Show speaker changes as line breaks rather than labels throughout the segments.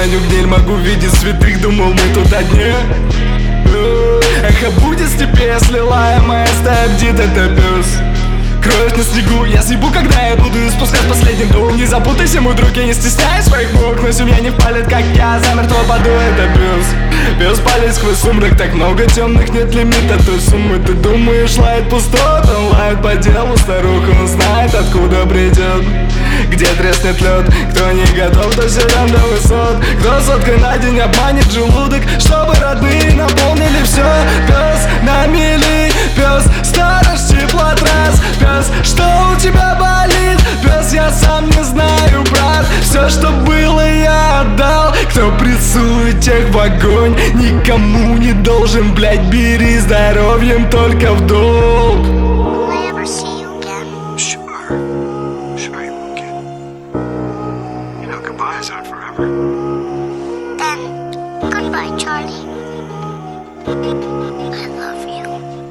храню гниль, могу видеть святых, думал мы тут одни. Эх, а будет в степи, если лаемая стая бдит, это пес. Кровь на снегу, я съебу, когда я буду спускать последний дух. Не запутайся, мой друг, я не стесняюсь своих ног, но семья не впалит, как я, замертво паду, это пес. Пес палит сквозь сумрак, так много темных, нет лимита той суммы. Ты думаешь, лает пустот, он лает по делу. Старуха, он знает, откуда придет, где треснет лед. Кто не готов, то сюда до высот. Кто соткой на день обманет желудок, чтобы родные наполнили все. Пес на мели, пес сторож, теплотрасс. Пес, что у тебя болит? Пес, я сам не знаю, брат. Все, что было, я отдал. Кто прессует, тех в огонь. Никому не должен, блять, бери здоровьем только в долг.
Goodbye, Charlie. I love you.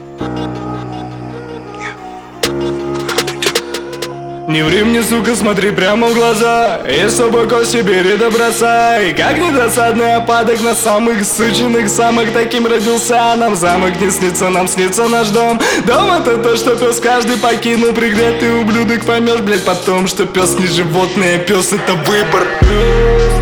Не ври мне, сука, смотри прямо в глаза. И собой кости бери да бросай. Как недосадный опадок на самых сученных самых. Таким родился нам замок, не снится, нам снится наш дом. Дом это то, что пес каждый покинул. Пригретый ублюдок, поймешь, блять, потом, что пес не животное, пес это выбор.